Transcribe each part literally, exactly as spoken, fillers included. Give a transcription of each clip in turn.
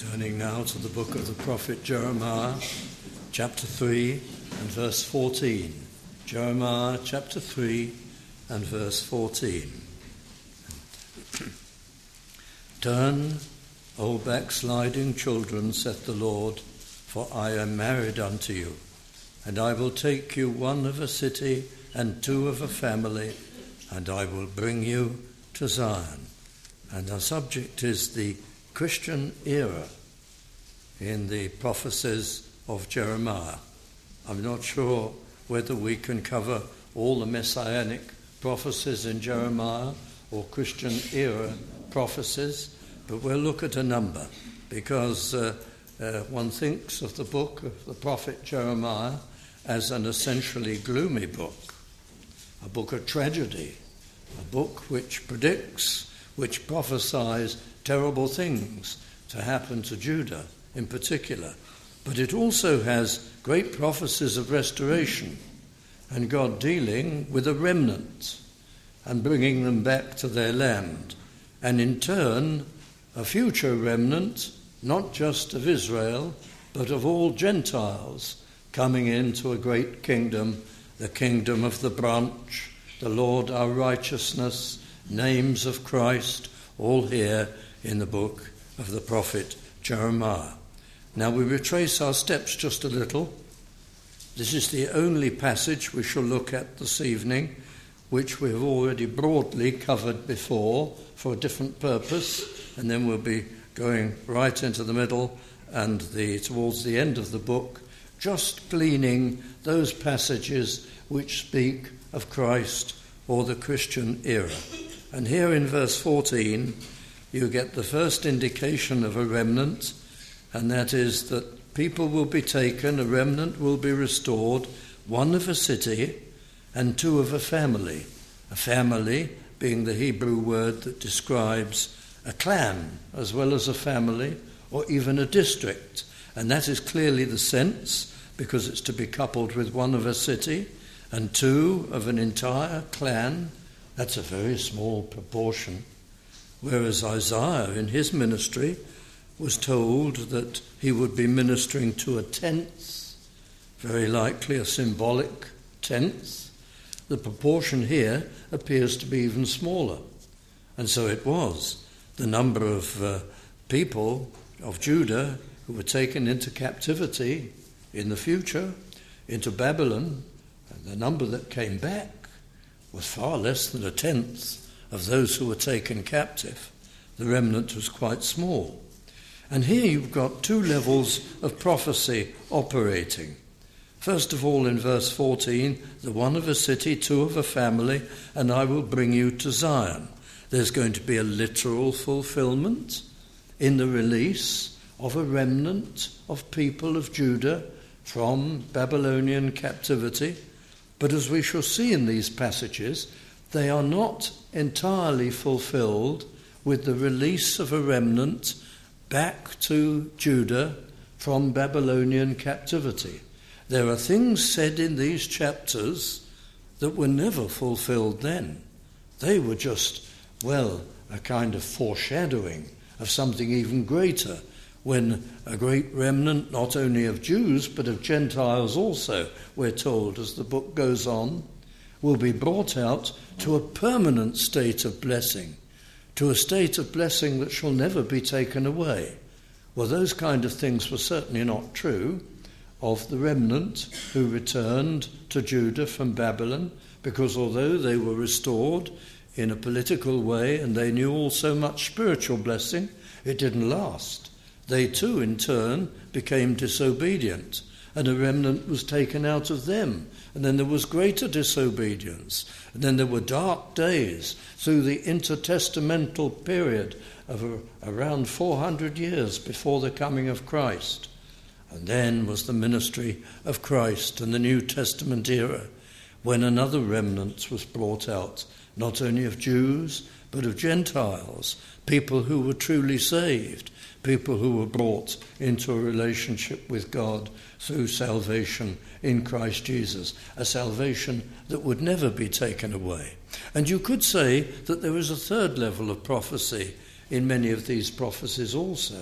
Turning now to the book of the prophet Jeremiah, chapter three and verse fourteen. Jeremiah chapter three and verse fourteen. Turn, O backsliding children, saith the Lord, for I am married unto you, and I will take you one of a city and two of a family, and I will bring you to Zion. And our subject is the Christian era in the prophecies of Jeremiah. I'm not sure whether we can cover all the messianic prophecies in Jeremiah or Christian era prophecies, but we'll look at a number because uh, uh, one thinks of the book of the prophet Jeremiah as an essentially gloomy book, a book of tragedy, a book which predicts, which prophesies terrible things to happen to Judah in particular. But it also has great prophecies of restoration and God dealing with a remnant and bringing them back to their land, and in turn a future remnant, not just of Israel, but of all Gentiles coming into a great kingdom, the kingdom of the branch, the Lord our righteousness, names of Christ, all here in the book of the prophet Jeremiah. Now we retrace our steps just a little. This is the only passage we shall look at this evening, which we have already broadly covered before for a different purpose, and then we'll be going right into the middle and the towards the end of the book, just gleaning those passages which speak of Christ or the Christian era. And here in verse fourteen, you get the first indication of a remnant, and that is that people will be taken, a remnant will be restored, one of a city and two of a family. A family being the Hebrew word that describes a clan as well as a family or even a district. And that is clearly the sense, because it's to be coupled with one of a city and two of an entire clan. That's a very small proportion. Whereas Isaiah in his ministry was told that he would be ministering to a tenth, very likely a symbolic tenth. The proportion here appears to be even smaller. And so it was. The number of uh, people of Judah who were taken into captivity in the future, into Babylon, and the number that came back was far less than a tenth of those who were taken captive. The remnant was quite small. And here you've got two levels of prophecy operating. First of all, in verse fourteen, the one of a city, two of a family, and I will bring you to Zion. There's going to be a literal fulfillment in the release of a remnant of people of Judah from Babylonian captivity. But as we shall see in these passages, they are not entirely fulfilled with the release of a remnant back to Judah from Babylonian captivity. There are things said in these chapters that were never fulfilled then. They were just, well, a kind of foreshadowing of something even greater, when a great remnant, not only of Jews, but of Gentiles also, we're told as the book goes on, will be brought out to a permanent state of blessing, to a state of blessing that shall never be taken away. Well, those kind of things were certainly not true of the remnant who returned to Judah from Babylon, because although they were restored in a political way and they knew also much spiritual blessing, it didn't last. They too, in turn, became disobedient, and a remnant was taken out of them. And then there was greater disobedience. And then there were dark days through the intertestamental period of a, around four hundred years before the coming of Christ. And then was the ministry of Christ and the New Testament era, when another remnant was brought out, not only of Jews, but of Gentiles, people who were truly saved, people who were brought into a relationship with God through salvation in Christ Jesus, a salvation that would never be taken away. And you could say that there is a third level of prophecy in many of these prophecies also,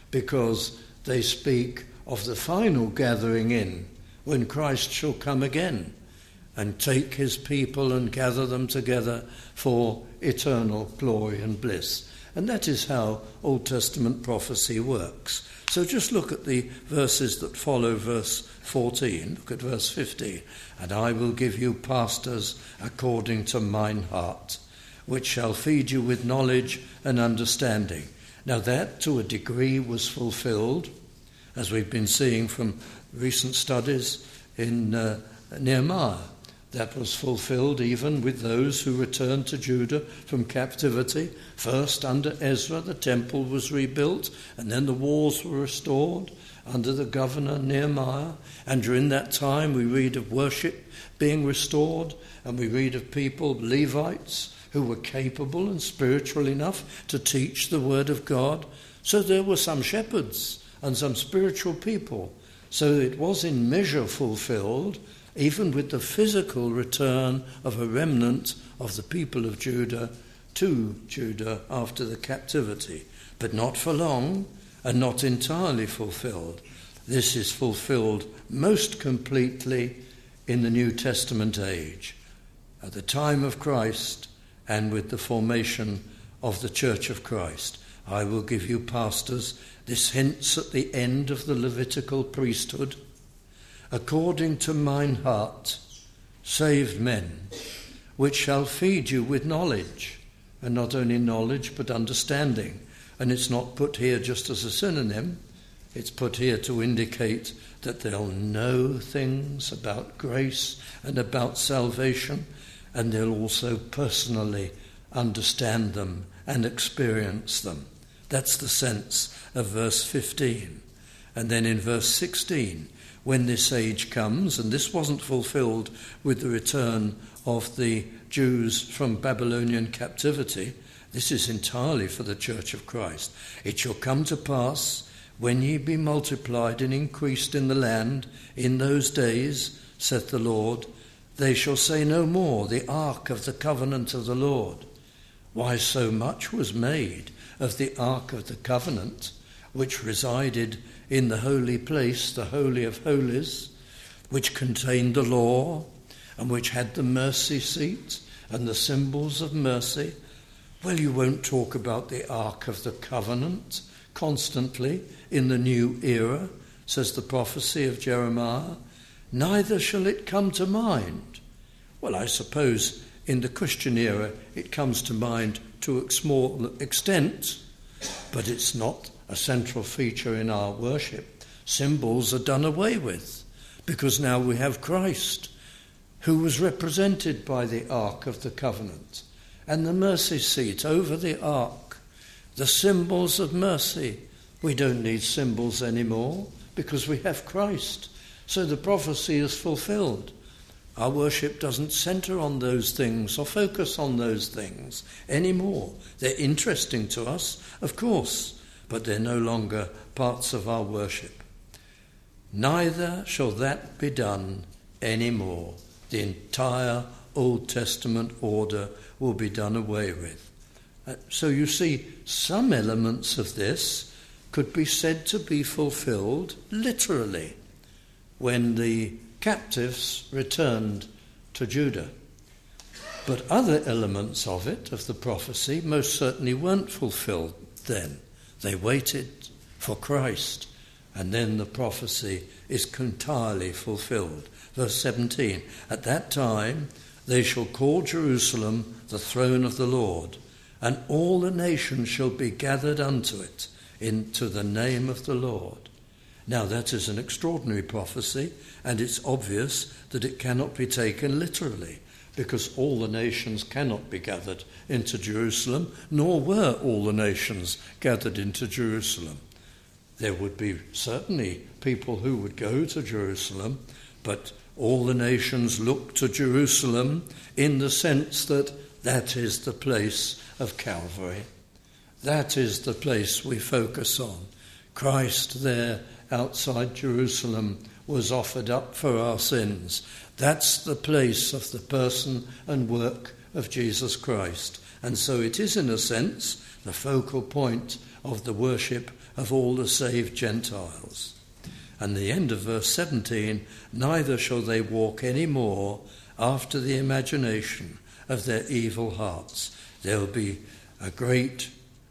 because they speak of the final gathering in, when Christ shall come again and take his people and gather them together for eternal glory and bliss. And that is how Old Testament prophecy works. So just look at the verses that follow verse fourteen. Look at verse fifteen. And I will give you pastors according to mine heart, which shall feed you with knowledge and understanding. Now that, to a degree, was fulfilled, as we've been seeing from recent studies in uh, Nehemiah. That was fulfilled even with those who returned to Judah from captivity. First, under Ezra, the temple was rebuilt, and then the walls were restored under the governor Nehemiah. And during that time, we read of worship being restored, and we read of people, Levites, who were capable and spiritual enough to teach the word of God. So there were some shepherds and some spiritual people. So it was in measure fulfilled, even with the physical return of a remnant of the people of Judah to Judah after the captivity, but not for long and not entirely fulfilled. This is fulfilled most completely in the New Testament age, at the time of Christ and with the formation of the Church of Christ. I will give you pastors. This hints at the end of the Levitical priesthood. According to mine heart, saved men, which shall feed you with knowledge, and not only knowledge but understanding. And it's not put here just as a synonym, it's put here to indicate that they'll know things about grace and about salvation, and they'll also personally understand them and experience them. That's the sense of verse fifteen. And then in verse sixteen, when this age comes, and this wasn't fulfilled with the return of the Jews from Babylonian captivity, this is entirely for the Church of Christ. It shall come to pass, when ye be multiplied and increased in the land, in those days, saith the Lord, they shall say no more, the ark of the covenant of the Lord. Why, so much was made of the ark of the covenant, which resided in the holy place, the Holy of Holies, which contained the law, and which had the mercy seat and the symbols of mercy. Well, you won't talk about the Ark of the Covenant constantly in the new era, says the prophecy of Jeremiah. Neither shall it come to mind. Well, I suppose in the Christian era it comes to mind to a small extent, but it's not a central feature in our worship. Symbols are done away with, because now we have Christ, who was represented by the Ark of the Covenant, and the mercy seat over the Ark, the symbols of mercy. We don't need symbols anymore, because we have Christ. So the prophecy is fulfilled. Our worship doesn't centre on those things or focus on those things anymore. They're interesting to us, of course, but they're no longer parts of our worship. Neither shall that be done any more. The entire Old Testament order will be done away with. Uh, so you see, some elements of this could be said to be fulfilled literally when the captives returned to Judah. But other elements of it, of the prophecy, most certainly weren't fulfilled then. They waited for Christ, and then the prophecy is entirely fulfilled. Verse seventeen, at that time they shall call Jerusalem the throne of the Lord, and all the nations shall be gathered unto it, into the name of the Lord. Now that is an extraordinary prophecy, and it's obvious that it cannot be taken literally, because all the nations cannot be gathered into Jerusalem, nor were all the nations gathered into Jerusalem. There would be certainly people who would go to Jerusalem, but all the nations look to Jerusalem in the sense that that is the place of Calvary. That is the place we focus on. Christ there outside Jerusalem was offered up for our sins. That's the place of the person and work of Jesus Christ. And so it is, in a sense, the focal point of the worship of all the saved Gentiles. And the end of verse seventeen, neither shall they walk any more after the imagination of their evil hearts. There will be a great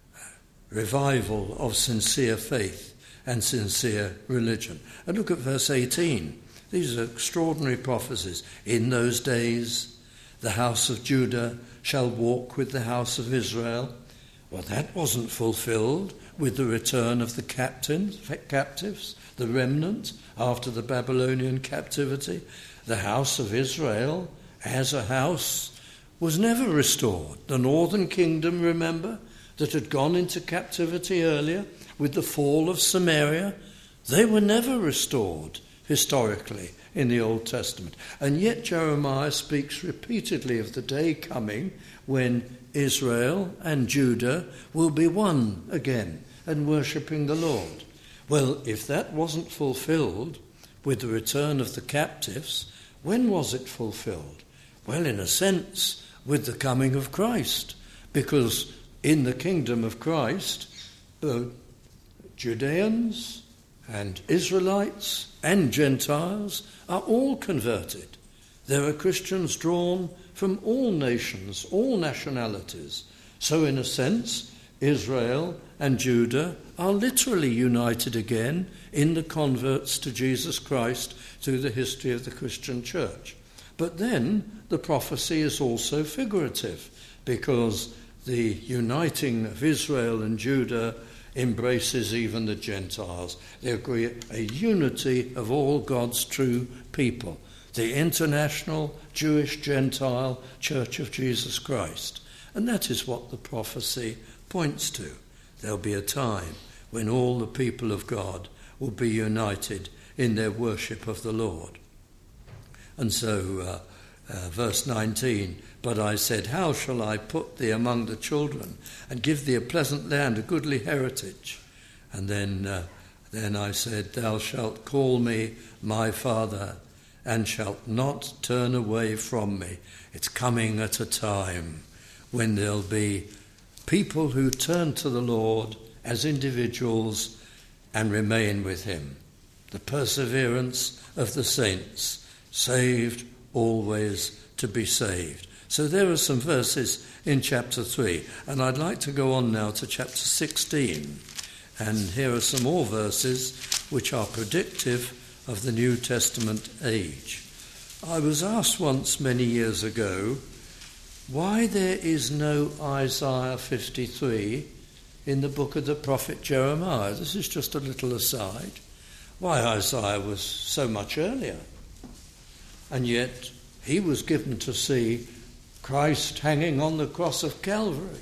revival of sincere faith and sincere religion. And look at verse eighteen. These are extraordinary prophecies. In those days, the house of Judah shall walk with the house of Israel. Well, that wasn't fulfilled with the return of the captains, captives, the remnant after the Babylonian captivity. The house of Israel as a house was never restored. The northern kingdom, remember, that had gone into captivity earlier with the fall of Samaria, they were never restored historically in the Old Testament. And yet Jeremiah speaks repeatedly of the day coming when Israel and Judah will be one again and worshipping the Lord. Well, if that wasn't fulfilled with the return of the captives, when was it fulfilled? Well, in a sense, with the coming of Christ, because in the kingdom of Christ, both Judeans and Israelites and Gentiles are all converted. There are Christians drawn from all nations, all nationalities. So in a sense, Israel and Judah are literally united again in the converts to Jesus Christ through the history of the Christian church. But then the prophecy is also figurative, because the uniting of Israel and Judah embraces even the Gentiles. They agree a unity of all God's true people, the international Jewish Gentile Church of Jesus Christ. And that is what the prophecy points to. There'll be a time when all the people of God will be united in their worship of the Lord. And so, uh, uh, verse nineteen, but I said, how shall I put thee among the children and give thee a pleasant land, a goodly heritage? And then, uh, then I said, thou shalt call me my father and shalt not turn away from me. It's coming at a time when there'll be people who turn to the Lord as individuals and remain with him. The perseverance of the saints, saved always to be saved. So there are some verses in chapter three, and I'd like to go on now to chapter sixteen. And here are some more verses which are predictive of the New Testament age. I was asked once many years ago why there is no Isaiah fifty-three in the book of the prophet Jeremiah. This is just a little aside. Why Isaiah was so much earlier. And yet he was given to see Christ hanging on the cross of Calvary.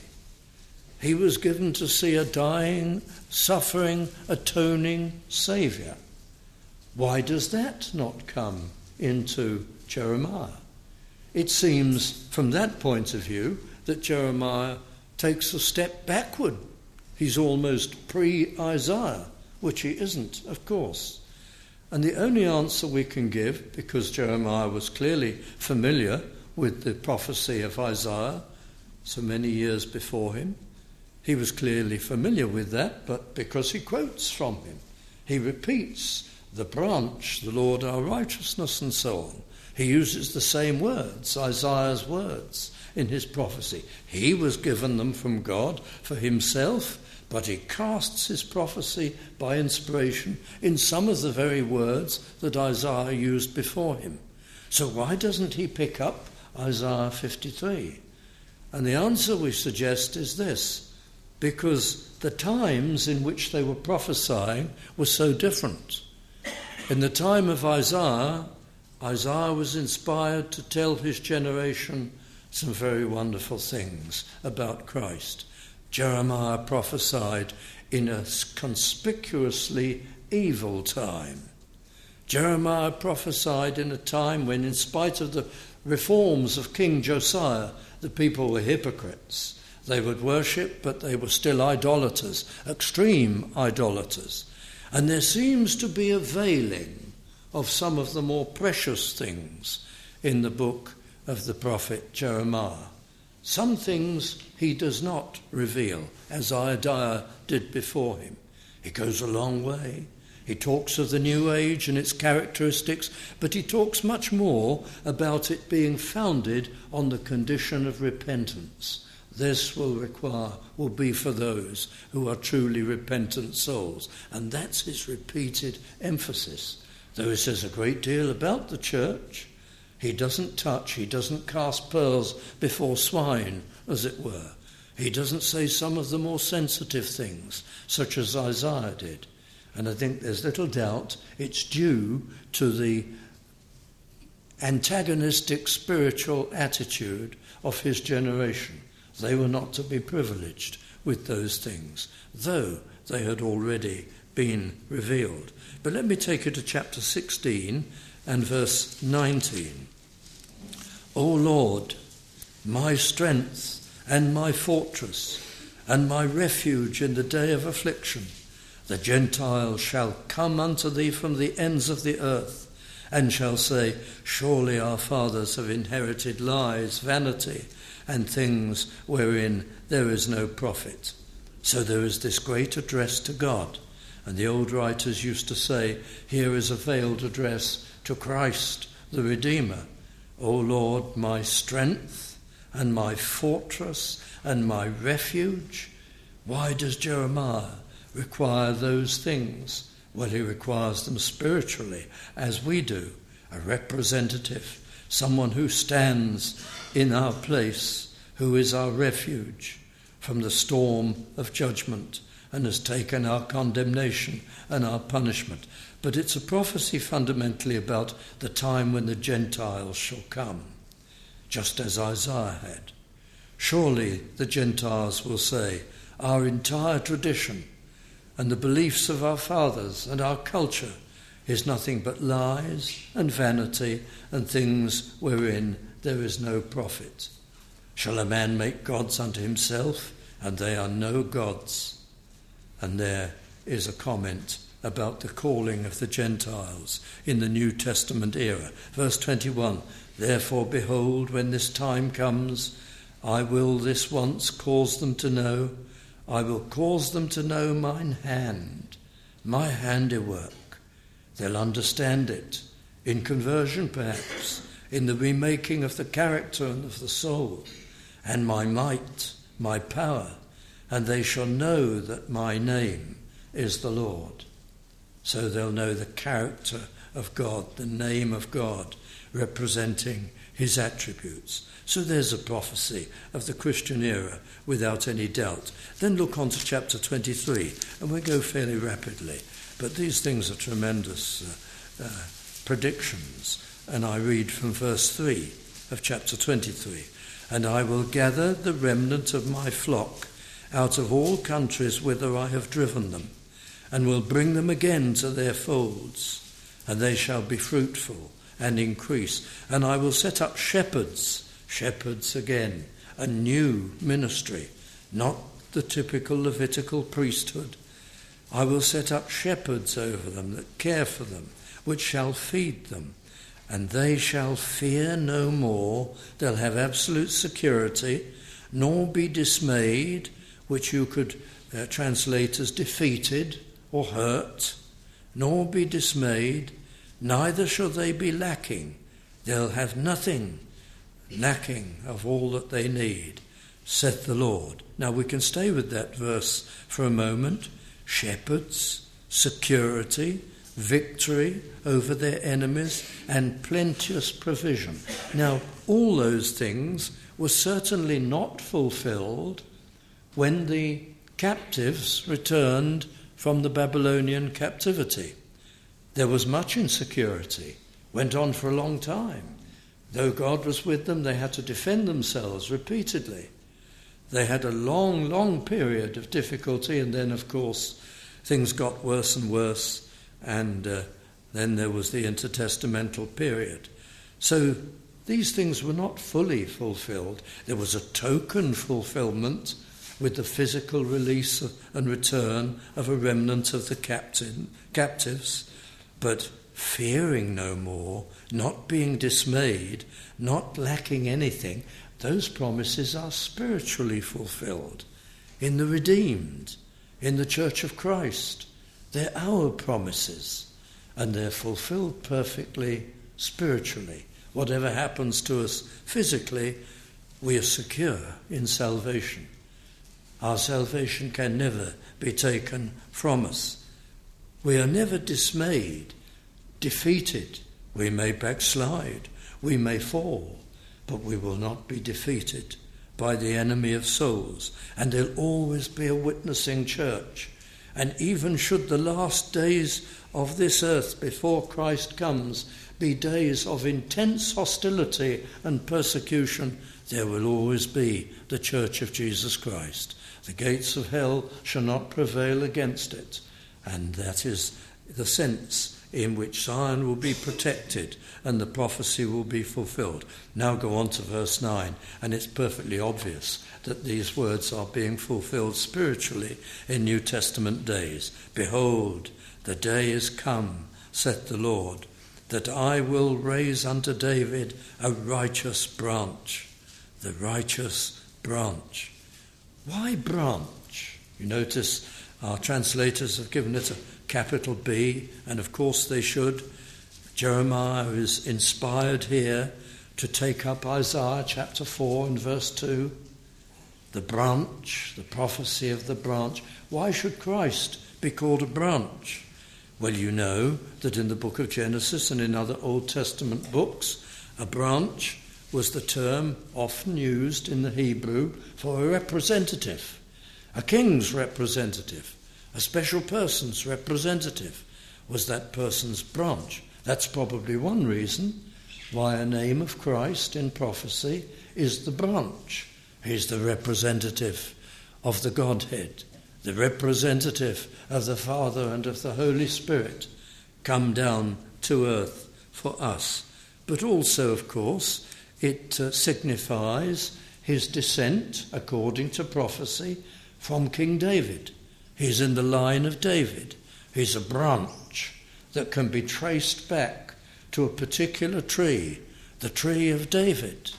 He was given to see a dying, suffering, atoning Saviour. Why does that not come into Jeremiah? It seems from that point of view that Jeremiah takes a step backward. He's almost pre-Isaiah, which he isn't, of course. And the only answer we can give, because Jeremiah was clearly familiar with the prophecy of Isaiah so many years before him, he was clearly familiar with that, but because he quotes from him, he repeats the branch, the Lord our righteousness, and so on. He uses the same words, Isaiah's words, in his prophecy. He was given them from God for himself, but he casts his prophecy by inspiration in some of the very words that Isaiah used before him. So why doesn't he pick up Isaiah fifty-three? And the answer we suggest is this: because the times in which they were prophesying were so different. In the time of Isaiah, Isaiah was inspired to tell his generation some very wonderful things about Christ. Jeremiah prophesied in a conspicuously evil time. Jeremiah prophesied in a time when, in spite of the reforms of King Josiah, the people were hypocrites. They would worship, but they were still idolaters, extreme idolaters. And there seems to be a veiling of some of the more precious things in the book of the prophet Jeremiah. Some things he does not reveal, as Isaiah did before him. He goes a long way. He talks of the new age and its characteristics, but he talks much more about it being founded on the condition of repentance. This will require, will be for those who are truly repentant souls. And that's his repeated emphasis. Though he says a great deal about the church, he doesn't touch, he doesn't cast pearls before swine, as it were. He doesn't say some of the more sensitive things, such as Isaiah did. And I think there's little doubt it's due to the antagonistic spiritual attitude of his generation. They were not to be privileged with those things, though they had already been revealed. But let me take you to chapter sixteen and verse nineteen. O Lord, my strength and my fortress and my refuge in the day of affliction, the Gentiles shall come unto thee from the ends of the earth, and shall say, surely our fathers have inherited lies, vanity, and things wherein there is no profit. So there is this great address to God. And the old writers used to say, here is a veiled address to Christ the Redeemer. O Lord, my strength and my fortress and my refuge. Why does Jeremiah require those things? Well, he requires them spiritually, as we do. A representative, someone who stands in our place, who is our refuge from the storm of judgment and has taken our condemnation and our punishment. But it's a prophecy fundamentally about the time when the Gentiles shall come, just as Isaiah had. Surely the Gentiles will say, our entire tradition and the beliefs of our fathers and our culture is nothing but lies and vanity and things wherein there is no profit. Shall a man make gods unto himself? And they are no gods. And there is a comment about the calling of the Gentiles in the New Testament era. Verse twenty-one, therefore, behold, when this time comes, I will this once cause them to know, I will cause them to know mine hand, my handiwork. They'll understand it in conversion, perhaps, in the remaking of the character and of the soul, and my might, my power, and they shall know that my name is the Lord. So they'll know the character of God, the name of God, representing his attributes. So there's a prophecy of the Christian era without any doubt. Then look on to chapter twenty-three, and we go fairly rapidly. But these things are tremendous uh, uh, predictions. And I read from verse three of chapter twenty-three. And I will gather the remnant of my flock out of all countries whither I have driven them, and will bring them again to their folds, and they shall be fruitful and increase. And I will set up shepherds, shepherds again, a new ministry, not the typical Levitical priesthood. I will set up shepherds over them that care for them, which shall feed them. And they shall fear no more. They'll have absolute security, nor be dismayed, which you could uh, translate as defeated or hurt, nor be dismayed, neither shall they be lacking. They'll have nothing lacking of all that they need, saith the Lord. Now we can stay with that verse for a moment. Shepherds, security, victory over their enemies, and plenteous provision. Now, all those things were certainly not fulfilled when the captives returned from the Babylonian captivity. There was much insecurity, went on for a long time. Though God was with them, they had to defend themselves repeatedly. They had a long, long period of difficulty, and then, of course, things got worse and worse, and uh, then there was the intertestamental period. So these things were not fully fulfilled. There was a token fulfillment with the physical release and return of a remnant of the captain, captives, but fearing no more, not being dismayed, not lacking anything, those promises are spiritually fulfilled in the redeemed, in the Church of Christ. They're our promises, and they're fulfilled perfectly spiritually. Whatever happens to us physically, we are secure in salvation. Our salvation can never be taken from us. We are never dismayed, defeated. We may backslide, we may fall, but we will not be defeated by the enemy of souls. And there'll always be a witnessing church. And even should the last days of this earth before Christ comes be days of intense hostility and persecution, there will always be the Church of Jesus Christ. The gates of hell shall not prevail against it. And that is the sense in which Zion will be protected and the prophecy will be fulfilled. Now go on to verse nine, and it's perfectly obvious that these words are being fulfilled spiritually in New Testament days. Behold, the day is come, saith the Lord, that I will raise unto David a righteous branch. The righteous branch. Why branch? You notice our translators have given it a capital B, and of course they should. Jeremiah is inspired here to take up Isaiah chapter four and verse two. The branch, the prophecy of the branch. Why should Christ be called a branch? Well, you know that in the book of Genesis and in other Old Testament books, a branch was the term often used in the Hebrew for a representative, a king's representative, a special person's representative was that person's branch. That's probably one reason why a name of Christ in prophecy is the branch. He's the representative of the Godhead, the representative of the Father and of the Holy Spirit, come down to earth for us. But also, of course, it uh, signifies his descent, according to prophecy, from King David. He's in the line of David. He's a branch that can be traced back to a particular tree, the tree of David.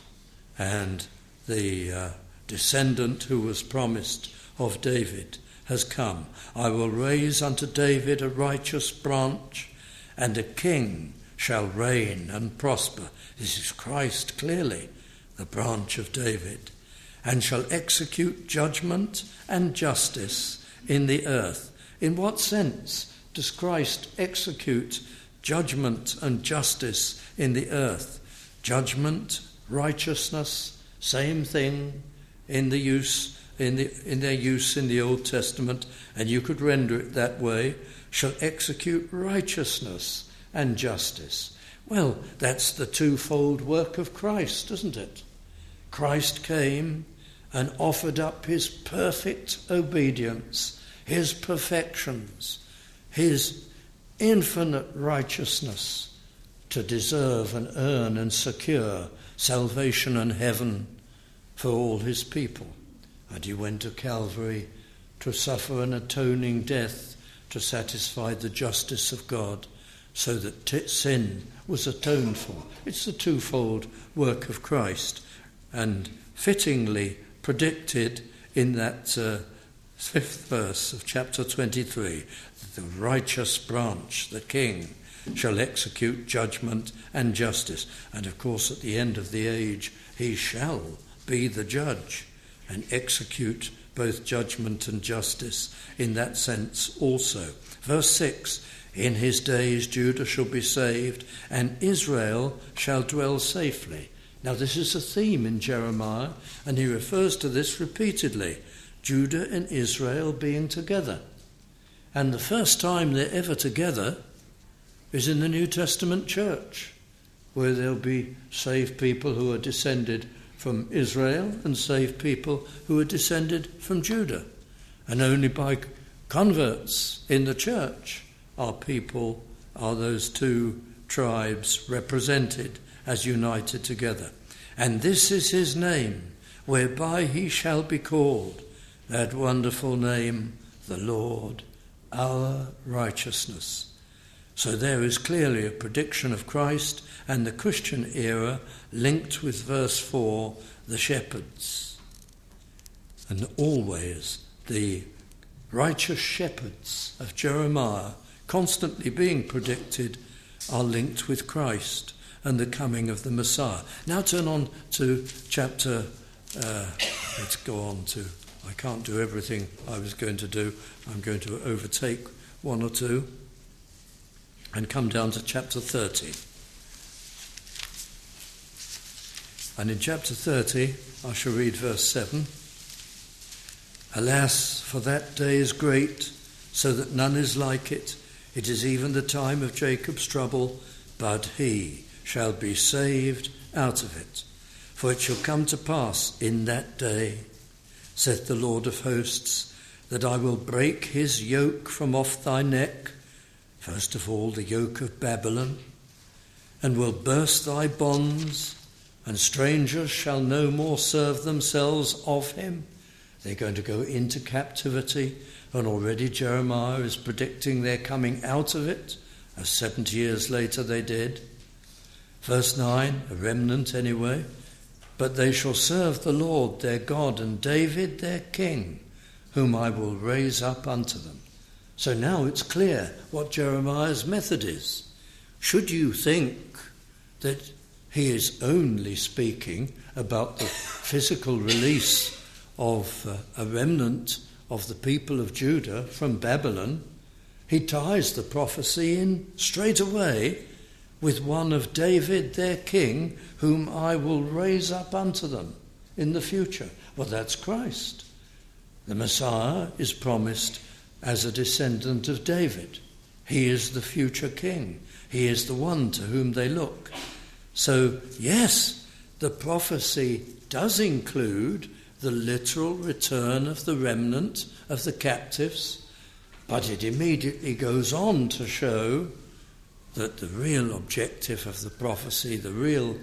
And the uh, descendant who was promised of David has come. I will raise unto David a righteous branch, and a king shall reign and prosper. This is Christ, clearly, the branch of David, and shall execute judgment and justice in the earth. In what sense does Christ execute judgment and justice in the earth? Judgment, righteousness, same thing in the use in the in their use in the Old Testament, and you could render it that way, shall execute righteousness and justice. Well, that's the twofold work of Christ, isn't it? Christ came and offered up his perfect obedience, his perfections, his infinite righteousness to deserve and earn and secure salvation and heaven for all his people. And he went to Calvary to suffer an atoning death to satisfy the justice of God, so that t- sin was atoned for. It's the twofold work of Christ, and fittingly predicted in that uh, fifth verse of chapter twenty-three, the righteous branch, the king, shall execute judgment and justice. And of course at the end of the age he shall be the judge and execute both judgment and justice in that sense also. Verse six, in his days Judah shall be saved, and Israel shall dwell safely. Now this is a theme in Jeremiah, and he refers to this repeatedly, Judah and Israel being together. And the first time they're ever together is in the New Testament church, where there'll be saved people who are descended from Israel and saved people who are descended from Judah. And only by converts in the church are people, are those two tribes represented as united together. And this is his name, whereby he shall be called, that wonderful name, the Lord, our righteousness. So there is clearly a prediction of Christ and the Christian era linked with verse four, the shepherds. And always the righteous shepherds of Jeremiah, constantly being predicted, are linked with Christ and the coming of the Messiah. Now turn on to chapter, uh, let's go on to, I can't do everything I was going to do. I'm going to overtake one or two and come down to chapter thirty. And in chapter thirty, I shall read verse seven. Alas, for that day is great, so that none is like it. It is even the time of Jacob's trouble, but he shall be saved out of it. For it shall come to pass in that day, saith the Lord of hosts, that I will break his yoke from off thy neck, first of all the yoke of Babylon, and will burst thy bonds, and strangers shall no more serve themselves of him. They're going to go into captivity, and already Jeremiah is predicting their coming out of it, as seventy years later they did. Verse nine, a remnant anyway. But they shall serve the Lord their God and David their king, whom I will raise up unto them. So now it's clear what Jeremiah's method is. Should you think that he is only speaking about the physical release of uh, a remnant of the people of Judah from Babylon, he ties the prophecy in straight away with one of David their king, whom I will raise up unto them in the future. Well, that's Christ. The Messiah is promised as a descendant of David. He is the future king. He is the one to whom they look. So, yes, the prophecy does include the literal return of the remnant of the captives, but it immediately goes on to show that the real objective of the prophecy, the real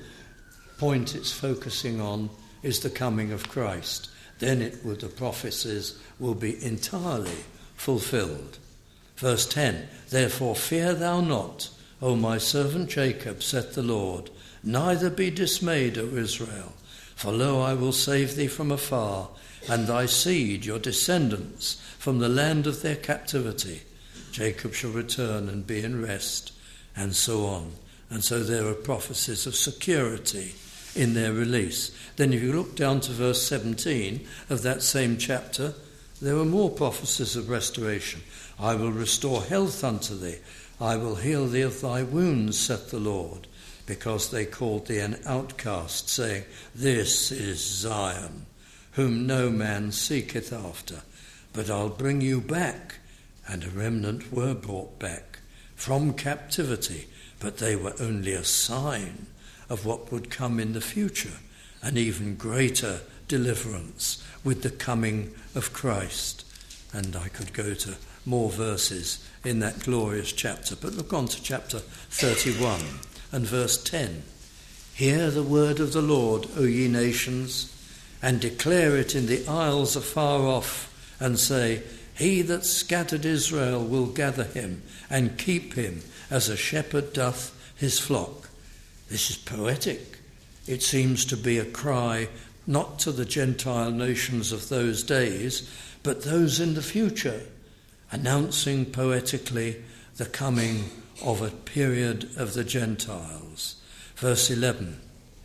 point it's focusing on, is the coming of Christ. Then it will, the prophecies will be entirely fulfilled. Verse ten, therefore fear thou not, O my servant Jacob, saith the Lord, neither be dismayed, O Israel. For lo, I will save thee from afar, and thy seed, your descendants, from the land of their captivity. Jacob shall return and be in rest, and so on. And so there are prophecies of security in their release. Then if you look down to verse seventeen of that same chapter, there are more prophecies of restoration. I will restore health unto thee. I will heal thee of thy wounds, saith the Lord, because they called thee an outcast, saying, this is Zion, whom no man seeketh after. But I'll bring you back. And a remnant were brought back from captivity, but they were only a sign of what would come in the future, an even greater deliverance with the coming of Christ. And I could go to more verses in that glorious chapter, but look on to chapter thirty-one and verse ten. Hear the word of the Lord, O ye nations, and declare it in the isles afar off, and say, he that scattered Israel will gather him, and keep him as a shepherd doth his flock. This is poetic. It seems to be a cry not to the Gentile nations of those days, but those in the future, announcing poetically the coming of a period of the Gentiles. Verse eleven,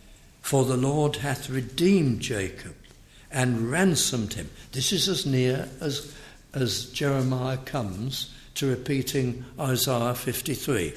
for the Lord hath redeemed Jacob and ransomed him. This is as near as, as Jeremiah comes to repeating Isaiah fifty-three.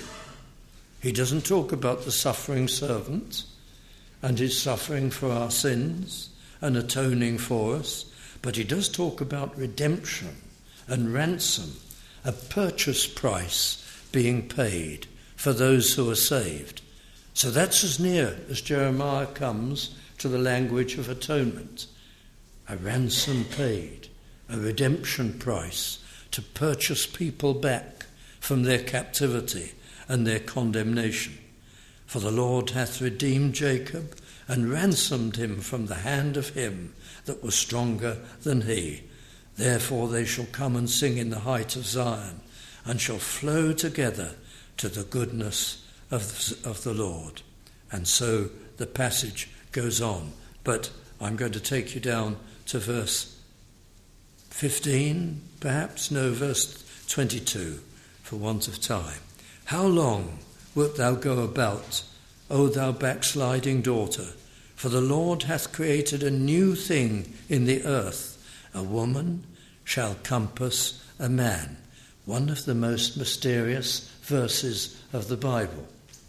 He doesn't talk about the suffering servant and his suffering for our sins and atoning for us, but he does talk about redemption and ransom, a purchase price being paid for those who are saved. So that's as near as Jeremiah comes to the language of atonement. A ransom paid, a redemption price to purchase people back from their captivity and their condemnation. For the Lord hath redeemed Jacob and ransomed him from the hand of him that was stronger than he. Therefore they shall come and sing in the height of Zion, and shall flow together to the goodness of the, of the Lord. And so the passage goes on. But I'm going to take you down to verse fifteen, perhaps? No, verse twenty-two, for want of time. How long wilt thou go about, O thou backsliding daughter? For the Lord hath created a new thing in the earth. A woman shall compass a man. One of the most mysterious verses of the Bible.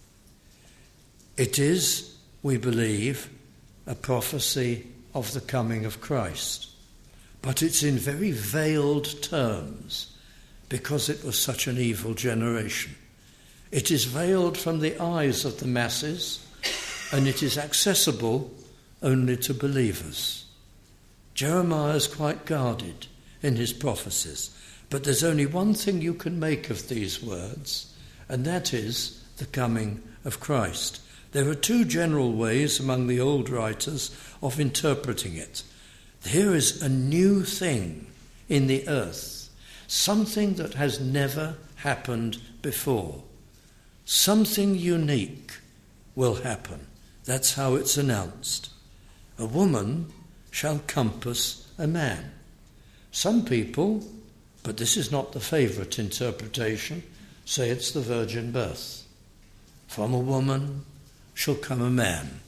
It is, we believe, a prophecy of the coming of Christ. But it's in very veiled terms because it was such an evil generation. It is veiled from the eyes of the masses, and it is accessible only to believers. Jeremiah is quite guarded in his prophecies, but there's only one thing you can make of these words, and that is the coming of Christ. There are two general ways among the old writers of interpreting it. Here is a new thing in the earth, something that has never happened before. Something unique will happen. That's how it's announced. A woman shall compass a man. Some people, but this is not the favourite interpretation, say it's the virgin birth. From a woman shall come a man,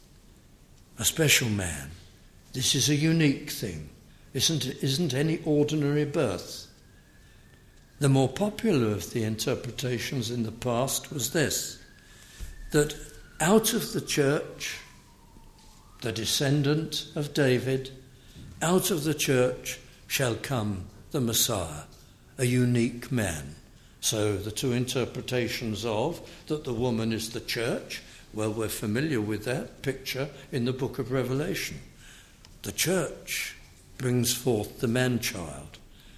a special man. This is a unique thing. Isn't, isn't any ordinary birth. The more popular of the interpretations in the past was this, that out of the church, the descendant of David, out of the church shall come the Messiah, a unique man. So the two interpretations of that the woman is the church, well, we're familiar with that picture in the book of Revelation. The church brings forth the man-child.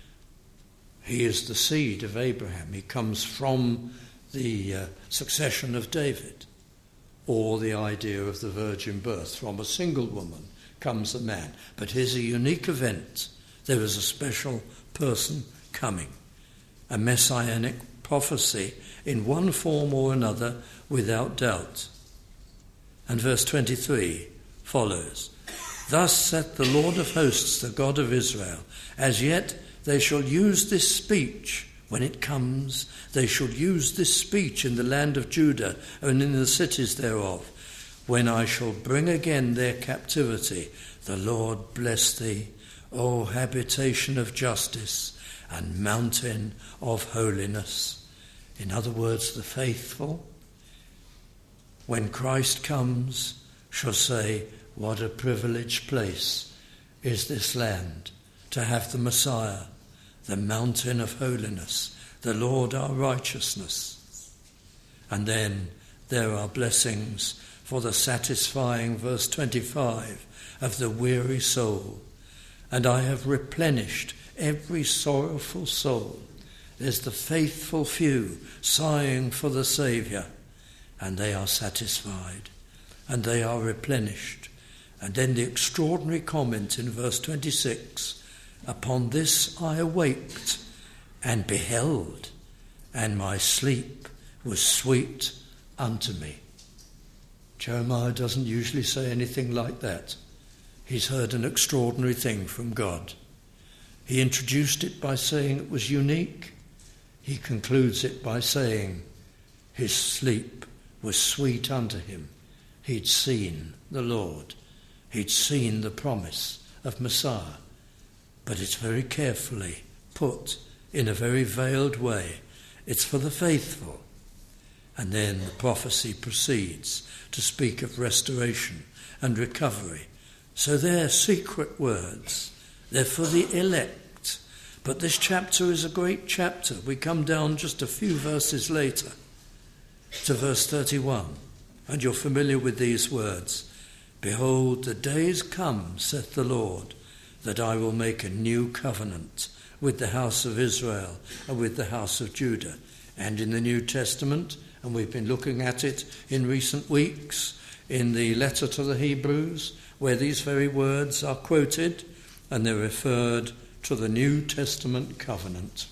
He is the seed of Abraham. He comes from the uh, succession of David. Or the idea of the virgin birth. From a single woman comes a man. But here's a unique event. There is a special person coming. A messianic prophecy in one form or another without doubt. And verse twenty-three follows. Thus saith the Lord of hosts, the God of Israel, as yet they shall use this speech when it comes. They shall use this speech in the land of Judah and in the cities thereof. When I shall bring again their captivity, the Lord bless thee, O habitation of justice and mountain of holiness. In other words, the faithful, when Christ comes, shall say, what a privileged place is this land to have the Messiah, the mountain of holiness, the Lord our righteousness. And then there are blessings for the satisfying, verse twenty-five, of the weary soul. And I have replenished every sorrowful soul. There's the faithful few sighing for the Saviour, and they are satisfied, and they are replenished. And then the extraordinary comment in verse twenty-six, upon this I awaked and beheld, and my sleep was sweet unto me. Jeremiah doesn't usually say anything like that. He's heard an extraordinary thing from God. He introduced it by saying it was unique. He concludes it by saying his sleep was sweet unto him. He'd seen the Lord. He'd seen the promise of Messiah. But it's very carefully put in a very veiled way. It's for the faithful. And then the prophecy proceeds to speak of restoration and recovery. So they're secret words. They're for the elect. But this chapter is a great chapter. We come down just a few verses later to verse thirty-one. And you're familiar with these words. Behold, the days come, saith the Lord, that I will make a new covenant with the house of Israel and with the house of Judah. And in the New Testament, and we've been looking at it in recent weeks, in the letter to the Hebrews, where these very words are quoted, and they're referred to the New Testament covenant.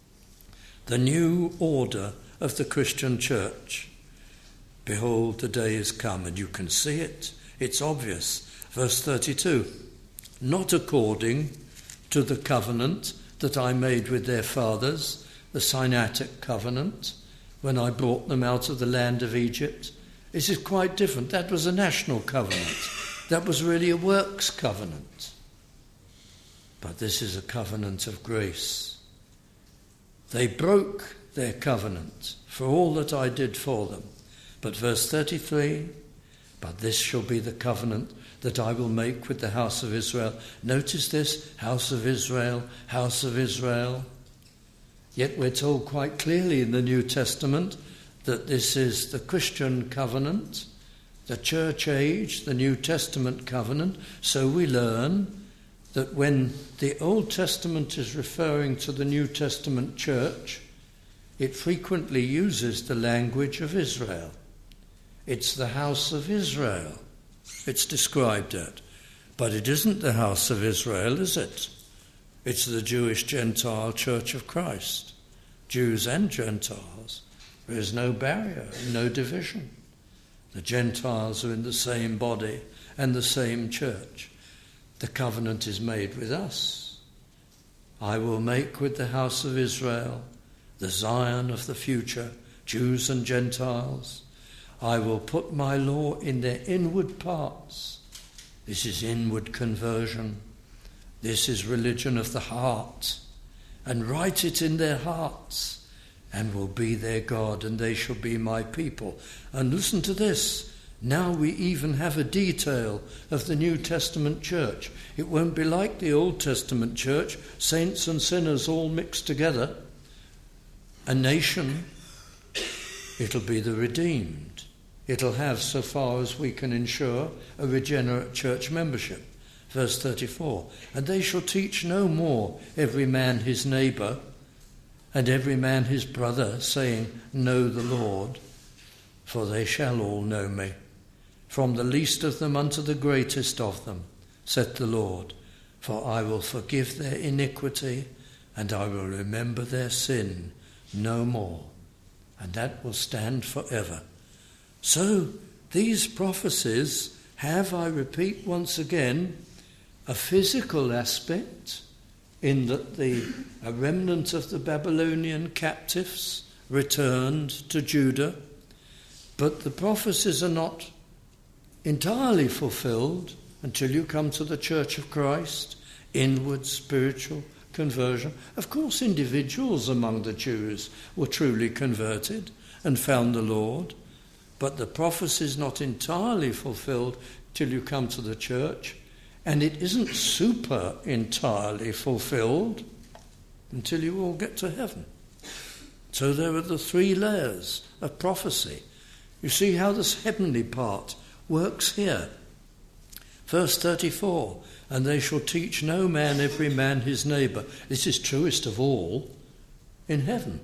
The new order of the Christian church. Behold, the day is come, and you can see it. It's obvious. Verse thirty-two, not according to the covenant that I made with their fathers, the Sinaitic covenant, when I brought them out of the land of Egypt. This is quite different. That was a national covenant. That was really a works covenant. But this is a covenant of grace. They broke their covenant for all that I did for them. But verse thirty-three, but this shall be the covenant that I will make with the house of Israel. Notice this, house of Israel, house of Israel. Yet we're told quite clearly in the New Testament that this is the Christian covenant, the church age, the New Testament covenant. So we learn that when the Old Testament is referring to the New Testament church, it frequently uses the language of Israel. It's the house of Israel it's described at. But it isn't the house of Israel, is it? It's the Jewish Gentile Church of Christ, Jews and Gentiles. There is no barrier, no division. The Gentiles are in the same body and the same church. The covenant is made with us. I will make with the house of Israel, the Zion of the future, Jews and Gentiles. I will put my law in their inward parts. This is inward conversion. This is religion of the heart. And write it in their hearts, and will be their God, and they shall be my people. And listen to this. Now we even have a detail of the New Testament church. It won't be like the Old Testament church, saints and sinners all mixed together. A nation, it'll be the redeemed. It'll have, so far as we can ensure, a regenerate church membership. Verse thirty-four, and they shall teach no more every man his neighbour and every man his brother, saying, know the Lord, for they shall all know me, from the least of them unto the greatest of them, saith the Lord, for I will forgive their iniquity, and I will remember their sin no more, and that will stand forever. So these prophecies have, I repeat once again, a physical aspect in that the a remnant of the Babylonian captives returned to Judah, but the prophecies are not entirely fulfilled until you come to the Church of Christ, inward spiritual conversion. Of course, individuals among the Jews were truly converted and found the Lord, but the prophecy is not entirely fulfilled till you come to the church, and it isn't super entirely fulfilled until you all get to heaven. So there are the three layers of prophecy. You see how this heavenly part works here. Verse thirty-four, and they shall teach no man every man his neighbour. This is truest of all in heaven.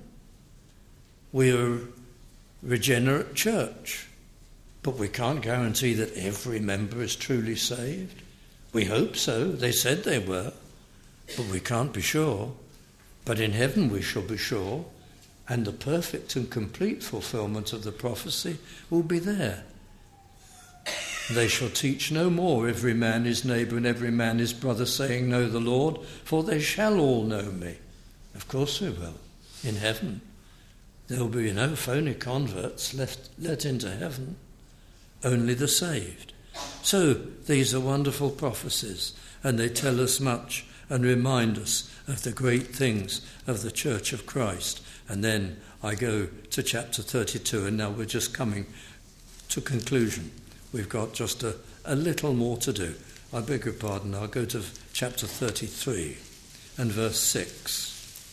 We are regenerate church, but we can't guarantee that every member is truly saved. We hope so. They said they were, but we can't be sure. But in heaven we shall be sure, and the perfect and complete fulfillment of the prophecy will be there. They shall teach no more every man his neighbour and every man his brother, saying, know the Lord, for they shall all know me. Of course they will, in heaven. There will be no phony converts left let into heaven, only the saved. So these are wonderful prophecies, and they tell us much and remind us of the great things of the Church of Christ. And then I go to chapter thirty-two, and now we're just coming to conclusion. We've got just a, a little more to do. I beg your pardon, I'll go to chapter thirty-three and verse six.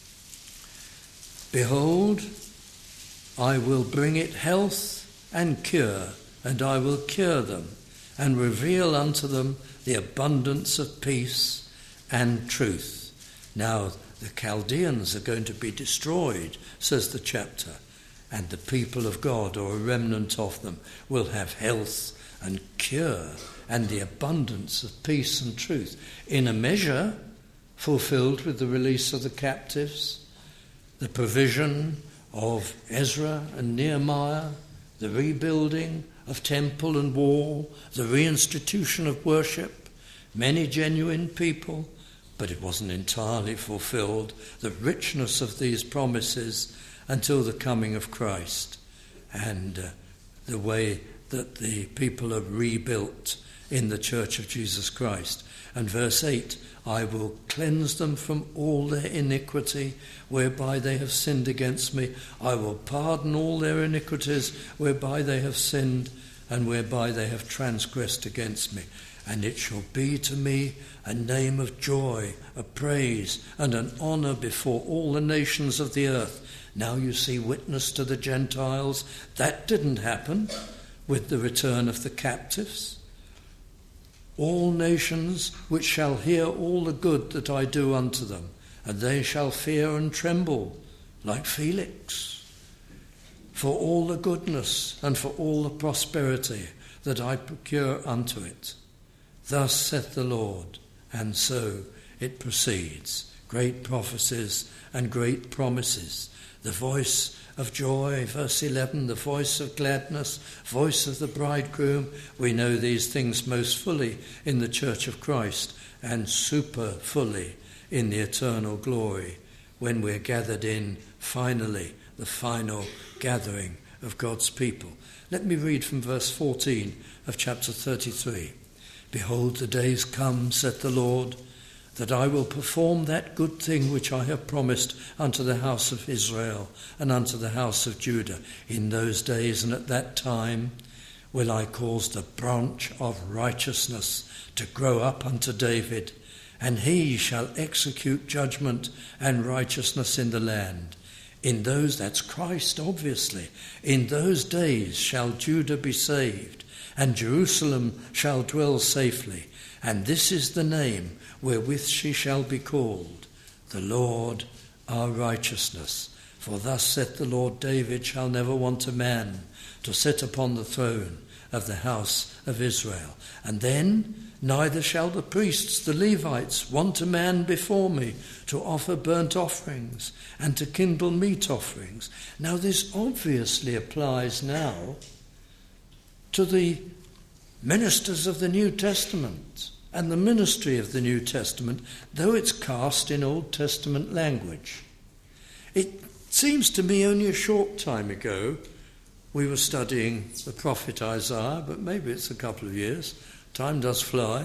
Behold, I will bring it health and cure, and I will cure them, and reveal unto them the abundance of peace and truth. Now the Chaldeans are going to be destroyed, says the chapter, and the people of God, or a remnant of them, will have health and cure and the abundance of peace and truth, in a measure fulfilled with the release of the captives, the provision of Ezra and Nehemiah, the rebuilding of temple and wall, the reinstitution of worship, many genuine people, but it wasn't entirely fulfilled, the richness of these promises, until the coming of Christ and uh, the way that the people are rebuilt in the Church of Jesus Christ. And verse eight, I will cleanse them from all their iniquity whereby they have sinned against me. I will pardon all their iniquities whereby they have sinned and whereby they have transgressed against me. And it shall be to me a name of joy, a praise, and an honour before all the nations of the earth. Now you see witness to the Gentiles. That didn't happen with the return of the captives. All nations which shall hear all the good that I do unto them, and they shall fear and tremble like Felix, for all the goodness and for all the prosperity that I procure unto it. Thus saith the Lord, and so it proceeds. Great prophecies and great promises. The voice of joy, verse eleven, the voice of gladness, voice of the bridegroom. We know these things most fully in the Church of Christ and super fully in the eternal glory when we're gathered in, finally, the final gathering of God's people. Let me read from verse fourteen of chapter thirty-three. Behold, the days come, saith the Lord, that I will perform that good thing which I have promised unto the house of Israel and unto the house of Judah. In those days and at that time will I cause the branch of righteousness to grow up unto David, and he shall execute judgment and righteousness in the land. In those, that's Christ obviously, in those days shall Judah be saved, and Jerusalem shall dwell safely. And this is the name wherewith she shall be called, the Lord our righteousness. For thus saith the Lord, David shall never want a man to sit upon the throne of the house of Israel. And then neither shall the priests, the Levites, want a man before me to offer burnt offerings and to kindle meat offerings. Now this obviously applies now to the ministers of the New Testament and the ministry of the New Testament, though it's cast in Old Testament language. It seems to me only a short time ago we were studying the prophet Isaiah, but maybe it's a couple of years. Time does fly.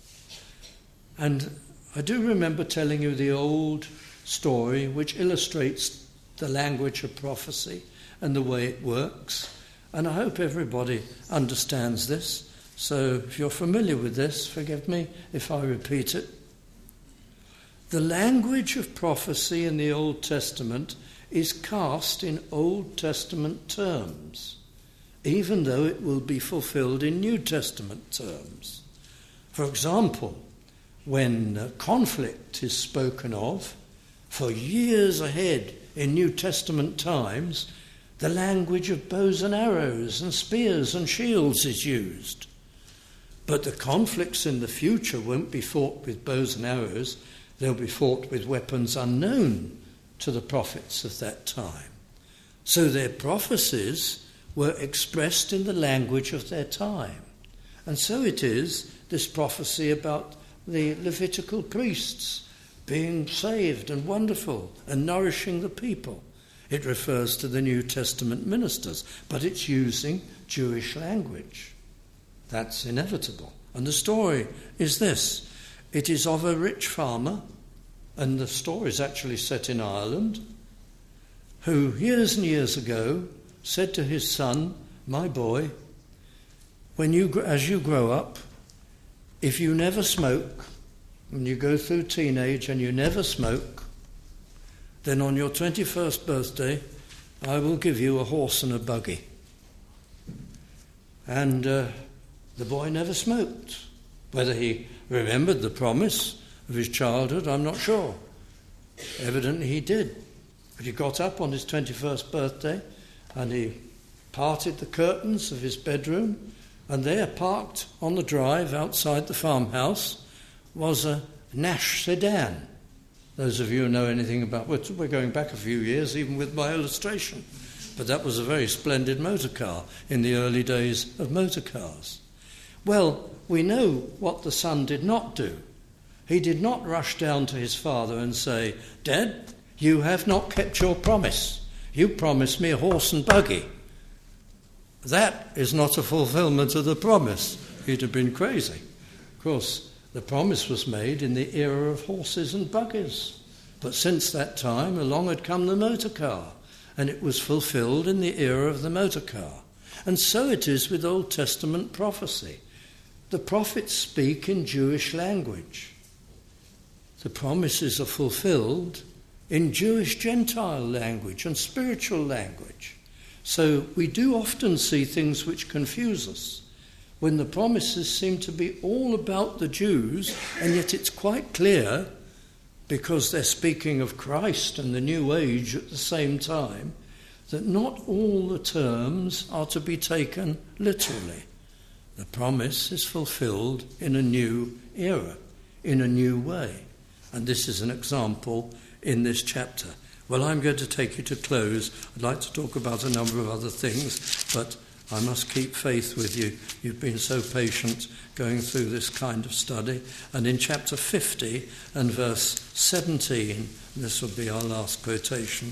And I do remember telling you the old story which illustrates the language of prophecy and the way it works. And I hope everybody understands this. So if you're familiar with this, forgive me if I repeat it. The language of prophecy in the Old Testament is cast in Old Testament terms, even though it will be fulfilled in New Testament terms. For example, when conflict is spoken of for years ahead in New Testament times, the language of bows and arrows and spears and shields is used. But the conflicts in the future won't be fought with bows and arrows. They'll be fought with weapons unknown to the prophets of that time. So their prophecies were expressed in the language of their time. And so it is, this prophecy about the Levitical priests being saved and wonderful and nourishing the people. It refers to the New Testament ministers, but it's using Jewish language. That's inevitable. And the story is this. It is of a rich farmer, and the story is actually set in Ireland, who years and years ago said to his son, my boy, when you, as you grow up, if you never smoke, when you go through teenage and you never smoke, then on your twenty-first birthday, I will give you a horse and a buggy. And uh, the boy never smoked. Whether he remembered the promise of his childhood, I'm not sure. Evidently he did. But he got up on his twenty-first birthday and he parted the curtains of his bedroom, and there, parked on the drive outside the farmhouse, was a Nash sedan. Those of you who know anything about, we're going back a few years, even with my illustration. but that was a very splendid motor car in the early days of motor cars. Well, we know what the son did not do. He did not rush down to his father and say, "Dad, you have not kept your promise. You promised me a horse and buggy." That is not a fulfillment of the promise. He'd have been crazy. Of course, the promise was made in the era of horses and buggies. But since that time, along had come the motor car, and it was fulfilled in the era of the motor car. And so it is with Old Testament prophecy. The prophets speak in Jewish language. The promises are fulfilled in Jewish Gentile language and spiritual language. So we do often see things which confuse us, when the promises seem to be all about the Jews, and yet it's quite clear, because they're speaking of Christ and the new age at the same time, that not all the terms are to be taken literally. The promise is fulfilled in a new era, in a new way. And this is an example in this chapter. Well, I'm going to take you to close. I'd like to talk about a number of other things, but I must keep faith with you. You've been so patient going through this kind of study. And in chapter fifty and verse seventeen, this will be our last quotation.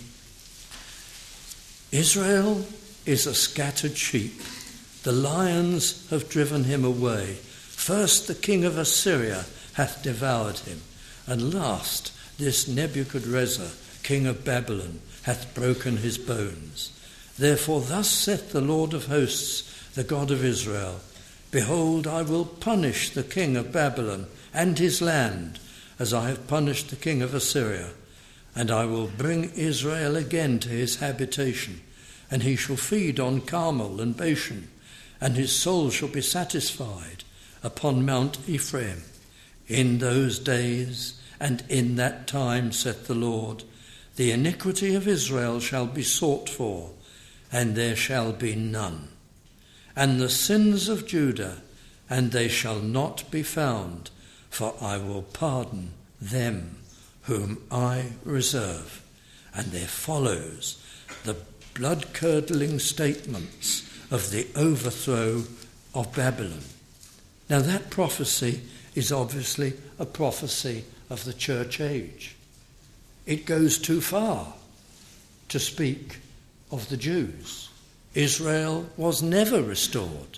Israel is a scattered sheep. The lions have driven him away. First the king of Assyria hath devoured him, and last this Nebuchadrezzar, king of Babylon, hath broken his bones. Therefore thus saith the Lord of hosts, the God of Israel, Behold, I will punish the king of Babylon and his land, as I have punished the king of Assyria, and I will bring Israel again to his habitation, and he shall feed on Carmel and Bashan, and his soul shall be satisfied upon Mount Ephraim. In those days and in that time, saith the Lord, the iniquity of Israel shall be sought for, and there shall be none. And the sins of Judah, and they shall not be found, for I will pardon them whom I reserve. And there follows the blood-curdling statements of the overthrow of Babylon. Now that prophecy is obviously a prophecy of the church age. It goes too far to speak of the Jews. Israel was never restored,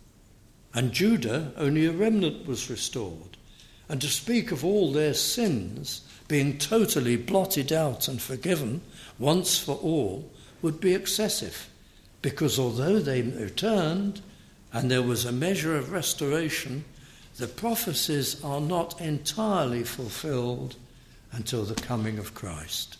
and Judah, only a remnant was restored. And to speak of all their sins being totally blotted out and forgiven once for all would be excessive, because although they returned and there was a measure of restoration, the prophecies are not entirely fulfilled until the coming of Christ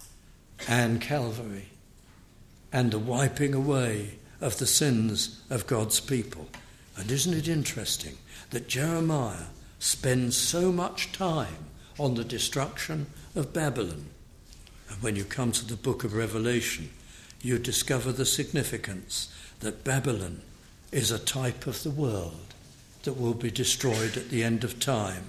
and Calvary and the wiping away of the sins of God's people. And isn't it interesting that Jeremiah spends so much time on the destruction of Babylon? And when you come to the book of Revelation, you discover the significance that Babylon is a type of the world that will be destroyed at the end of time.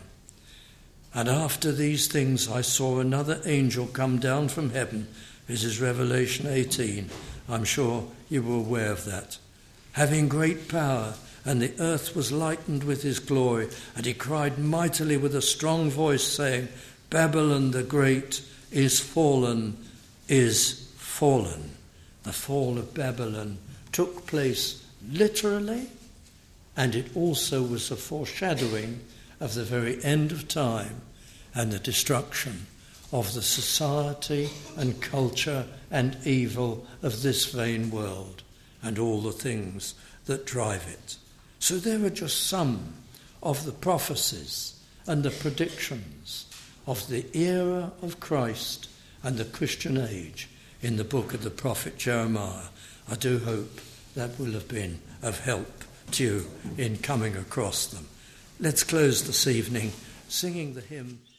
And after these things I saw another angel come down from heaven. This is Revelation eighteen. I'm sure you were aware of that. Having great power, and the earth was lightened with his glory. And he cried mightily with a strong voice, saying, Babylon the great is fallen, is fallen. The fall of Babylon took place literally, and it also was a foreshadowing of the very end of time and the destruction of the society and culture and evil of this vain world and all the things that drive it. So there are just some of the prophecies and the predictions of the era of Christ and the Christian age in the book of the prophet Jeremiah. I do hope that will have been of help to you in coming across them. Let's close this evening singing the hymn.